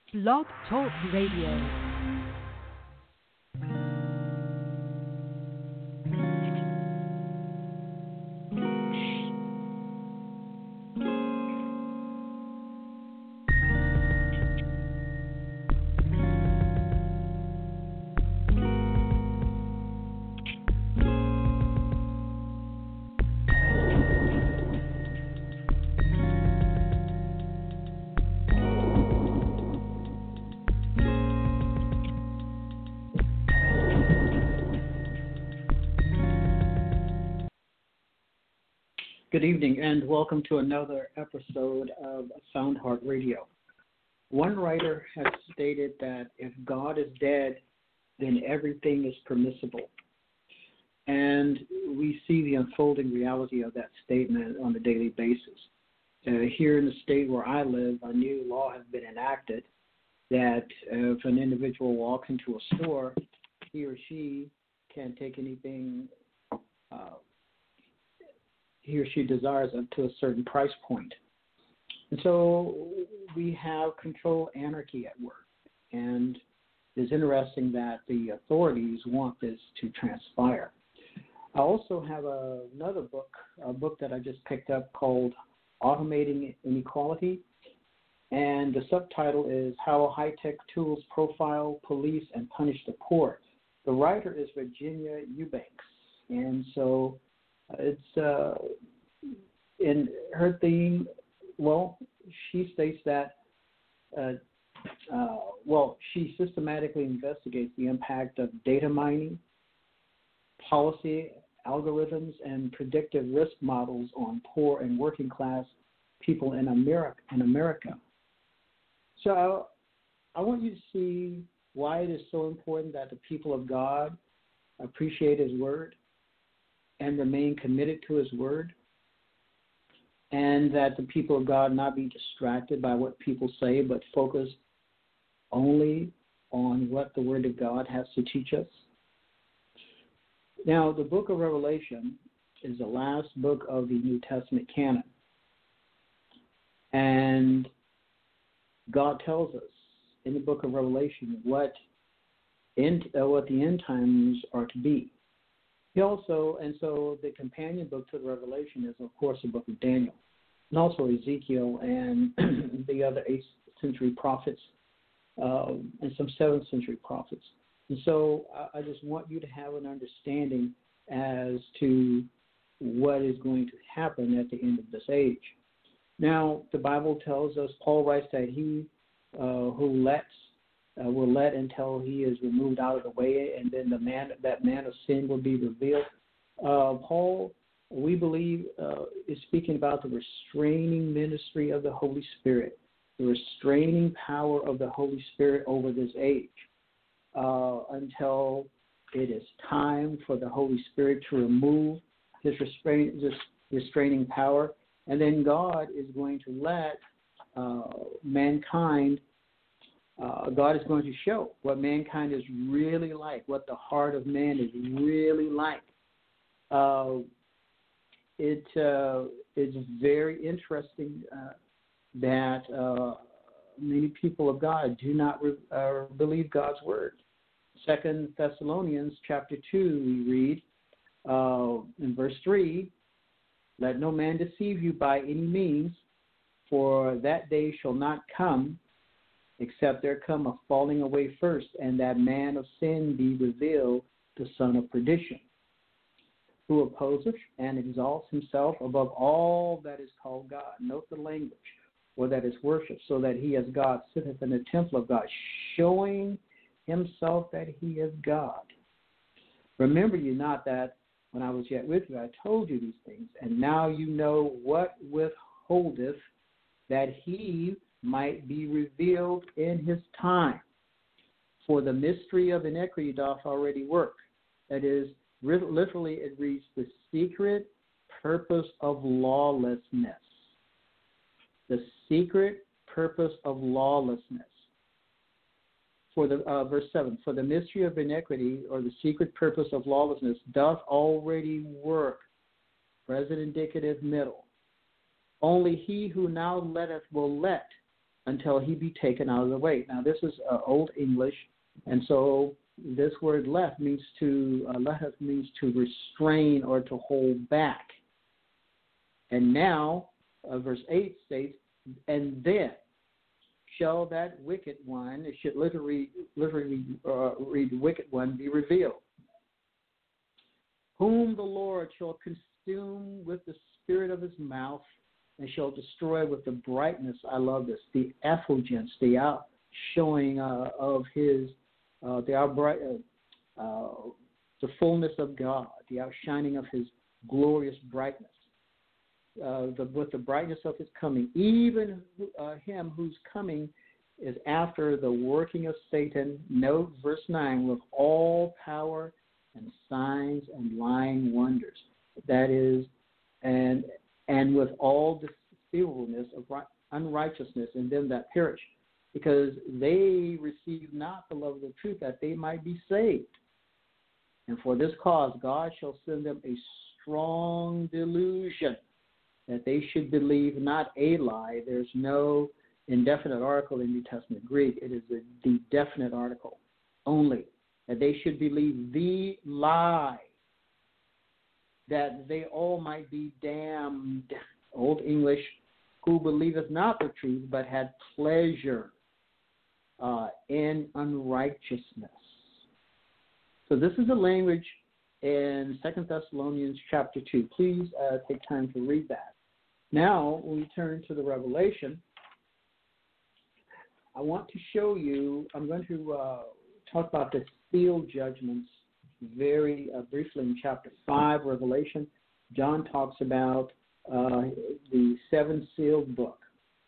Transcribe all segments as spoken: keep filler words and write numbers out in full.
Blog Talk Radio. Good evening and welcome to another episode of Sound Heart Radio. One writer has stated that if God is dead, then everything is permissible. And we see the unfolding reality of that statement on a daily basis. Uh, here in the state where I live, a new law has been enacted that if an individual walks into a store, he or she can't take anything uh, he or she desires up to a certain price point. And so we have control anarchy at work. And it's interesting that the authorities want this to transpire. I also have a, another book, a book that I just picked up called Automating Inequality. And the subtitle is How High-Tech Tools Profile, Police, and Punish the Poor. The writer is Virginia Eubanks. And so It's uh, in her theme. Well, she states that uh, uh, well, she systematically investigates the impact of data mining, policy algorithms, and predictive risk models on poor and working class people in America. In America. So I want you to see why it is so important that the people of God appreciate His Word and remain committed to His Word, and that the people of God not be distracted by what people say, but focus only on what the Word of God has to teach us. Now, the book of Revelation is the last book of the New Testament canon, and God tells us in the book of Revelation what, in, uh, what the end times are to be. He also, and so the companion book to the Revelation is, of course, the book of Daniel, and also Ezekiel and the other eighth century prophets uh, and some seventh century prophets. And so I, I just want you to have an understanding as to what is going to happen at the end of this age. Now, the Bible tells us, Paul writes that he uh, who lets Uh, will let until he is removed out of the way, and then the man, that man of sin will be revealed. Uh, Paul, we believe, uh, is speaking about the restraining ministry of the Holy Spirit, the restraining power of the Holy Spirit over this age, uh, until it is time for the Holy Spirit to remove his restrain, this restraining power, and then God is going to let uh, mankind Uh, God is going to show what mankind is really like, what the heart of man is really like. Uh, it uh, is very interesting uh, that uh, many people of God do not re- uh, believe God's word. Second Thessalonians chapter two, we read uh, in verse three, "Let no man deceive you by any means, for that day shall not come, except there come a falling away first, and that man of sin be revealed, the son of perdition, who opposeth and exalts himself above all that is called God." Note the language, or that is worship, so that he as God sitteth in the temple of God, showing himself that he is God. Remember you not that when I was yet with you, I told you these things, and now you know what withholdeth, that he might be revealed in his time. For the mystery of iniquity doth already work. That is, literally it reads, the secret purpose of lawlessness. The secret purpose of lawlessness. For the uh, verse seven, for the mystery of iniquity, or the secret purpose of lawlessness, doth already work. Present indicative middle. Only he who now letteth will let until he be taken out of the way. Now, this is uh, Old English, and so this word left means to, uh, left means to restrain or to hold back. And now, uh, verse eight states, and then shall that wicked one, it should literally, literally uh, read wicked one, be revealed, whom the Lord shall consume with the spirit of his mouth, and shall destroy with the brightness, I love this, the effulgence, the outshowing uh, of his, uh, the outbright, uh, uh, the fullness of God, the outshining of his glorious brightness, uh, the, with the brightness of his coming, even uh, him whose coming is after the working of Satan, note verse nine, with all power and signs and lying wonders. That is, and and with all deceivableness of unrighteousness in them that perish, because they receive not the love of the truth, that they might be saved. And for this cause God shall send them a strong delusion, that they should believe not a lie. There's no indefinite article in New Testament Greek. It is a, the definite article only, that they should believe the lie, that they all might be damned. Old English, who believeth not the truth, but had pleasure uh, in unrighteousness. So this is the language in Second Thessalonians chapter two. Please uh, take time to read that. Now we turn to the Revelation. I want to show you, I'm going to uh, talk about the seal judgments very uh, briefly in chapter five, Revelation. John talks about uh, the seven sealed book,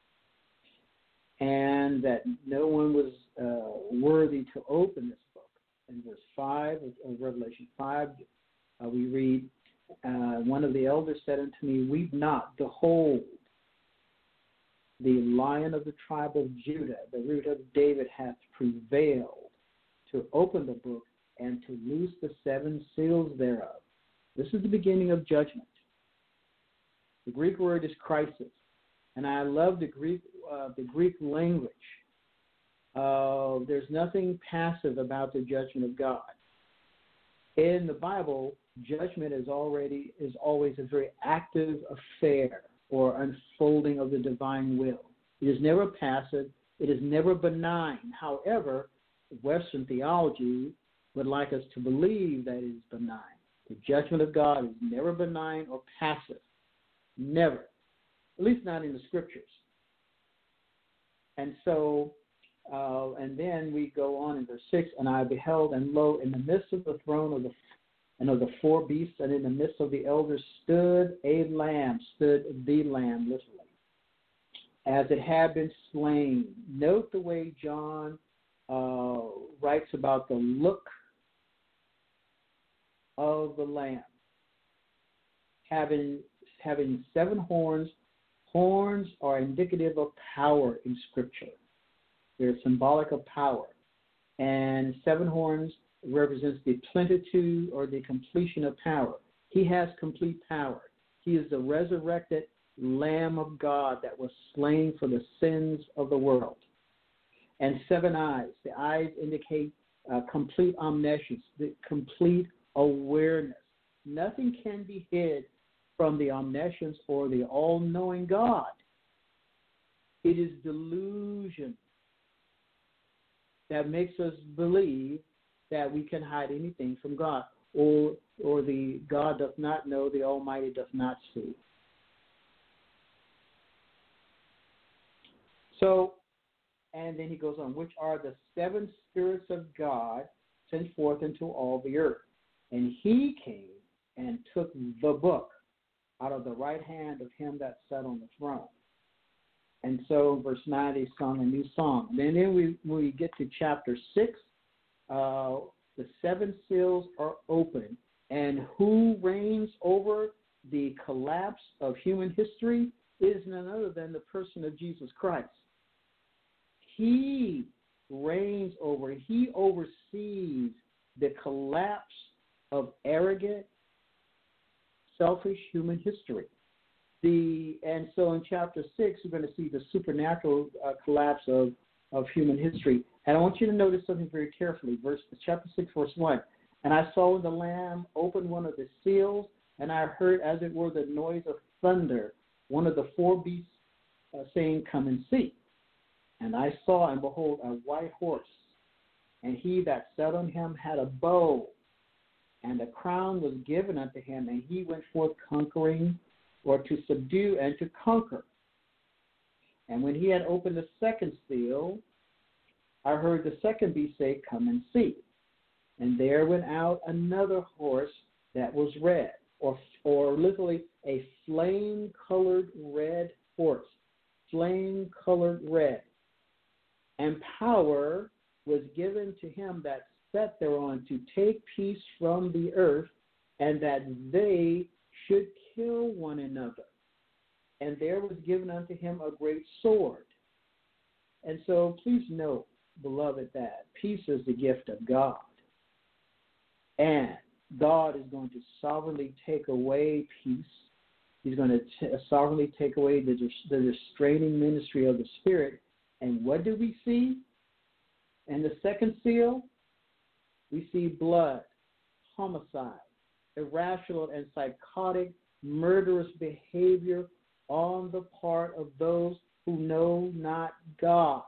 and that no one was uh, worthy to open this book. In verse five of, of Revelation five, uh, we read, uh, one of the elders said unto me, weep not, behold, the Lion of the tribe of Judah, the root of David, hath prevailed to open the book and to loose the seven seals thereof. This is the beginning of judgment. The Greek word is crisis, and I love the Greek uh, the Greek language. Uh, there's nothing passive about the judgment of God. In the Bible, judgment is already is always a very active affair or unfolding of the divine will. It is never passive. It is never benign. However, Western theology would like us to believe that it is benign. The judgment of God is never benign or passive. Never. At least not in the scriptures. And so, uh, and then we go on in verse six, and I beheld, and lo, in the midst of the throne of the and of the four beasts, and in the midst of the elders stood a lamb, stood the lamb, literally, as it had been slain. Note the way John uh, writes about the look of the lamb, having having seven horns. Horns are indicative of power in Scripture. They're symbolic of power. And seven horns represents the plenitude or the completion of power. He has complete power. He is the resurrected Lamb of God that was slain for the sins of the world. And seven eyes. The eyes indicate uh, complete omniscience, the complete awareness. Nothing can be hid from the omniscience or the all-knowing God. It is delusion that makes us believe that we can hide anything from God, or or the God does not know, the Almighty does not see. So, and then he goes on, which are the seven spirits of God sent forth into all the earth. And he came and took the book out of the right hand of him that sat on the throne. And so, verse nine, they sung a new song. And then we, when we get to chapter six, uh, the seven seals are open. And who reigns over the collapse of human history is none other than the person of Jesus Christ. He reigns over, he oversees the collapse of arrogant, selfish human history. the and so in chapter six, we're going to see the supernatural uh, collapse of, of human history. And I want you to notice something very carefully. Verse chapter six, verse one. And I saw when the Lamb opened one of the seals, and I heard, as it were, the noise of thunder, one of the four beasts uh, saying, "Come and see." And I saw, and behold, a white horse, and he that sat on him had a bow, and a crown was given unto him, and he went forth conquering, or to subdue and to conquer. And when he had opened the second seal, I heard the second beast say, "Come and see." And there went out another horse that was red, or or literally a flame-colored red horse, flame-colored red. And power was given to him that sat thereon to take peace from the earth, and that they should kill one another. And there was given unto him a great sword. And so please note, beloved, that peace is the gift of God. And God is going to sovereignly take away peace. He's going to t- sovereignly take away the, the restraining ministry of the Spirit. And what do we see? In the second seal, we see blood, homicide, irrational and psychotic, murderous behavior on the part of those who know not God.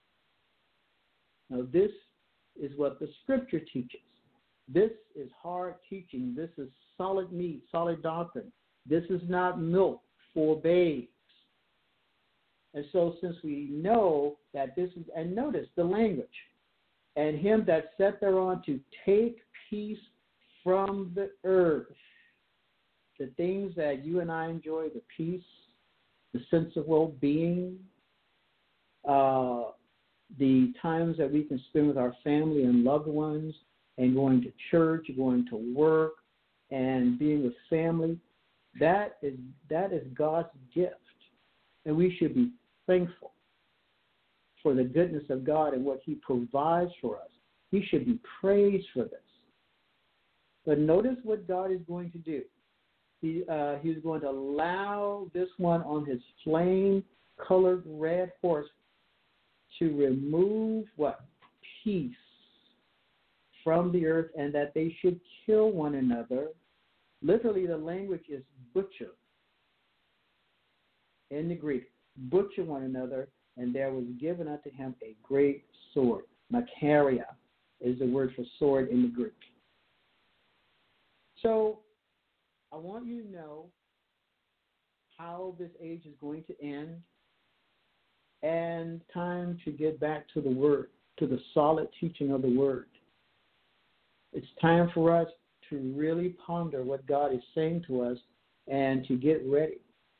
Now, this is what the Scripture teaches. This is hard teaching. This is solid meat, solid doctrine. This is not milk for babes. And so since we know that this is, and notice the language, and him that sat thereon to take peace from the earth, the things that you and I enjoy, the peace, the sense of well-being, uh, the times that we can spend with our family and loved ones, and going to church, going to work, and being with family, that is that is God's gift. And we should be thankful for the goodness of God and what he provides for us. He should be praised for this. But notice what God is going to do. He, uh, he's going to allow this one on his flame-colored red horse to remove what? Peace from the earth, and that they should kill one another. Literally, the language is butcher in the Greek. Butcher one another, and there was given unto him a great sword. Makaria is the word for sword in the Greek. So I want you to know how this age is going to end, and time to get back to the Word, to the solid teaching of the Word. It's time for us to really ponder what God is saying to us and to get ready.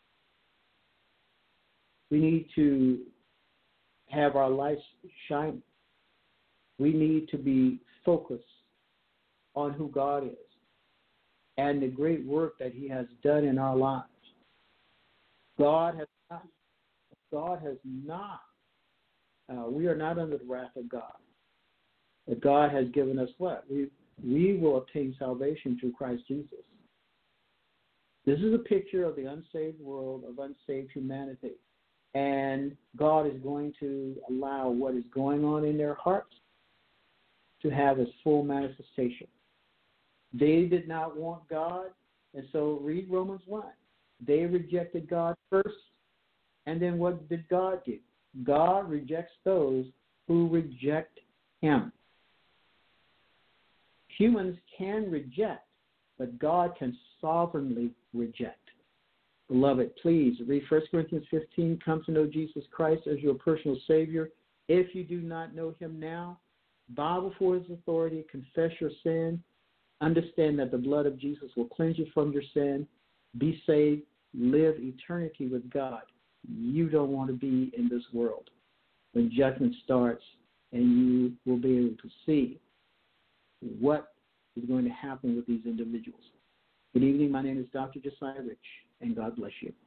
We need to have our lights shining. We need to be focused on who God is and the great work that he has done in our lives. God has not, God has not, uh, we are not under the wrath of God. But God has given us what? We we will obtain salvation through Christ Jesus. This is a picture of the unsaved world, of unsaved humanity. And God is going to allow what is going on in their hearts to have its full manifestation. They did not want God, and so read Romans one. They rejected God first, and then what did God do? God rejects those who reject him. Humans can reject, but God can sovereignly reject. Beloved, please read First Corinthians fifteen, come to know Jesus Christ as your personal Savior. If you do not know him now, bow before his authority, confess your sin, understand that the blood of Jesus will cleanse you from your sin, be saved, live eternity with God. You don't want to be in this world when judgment starts, and you will be able to see what is going to happen with these individuals. Good evening. My name is Doctor Josiah Rich, and God bless you.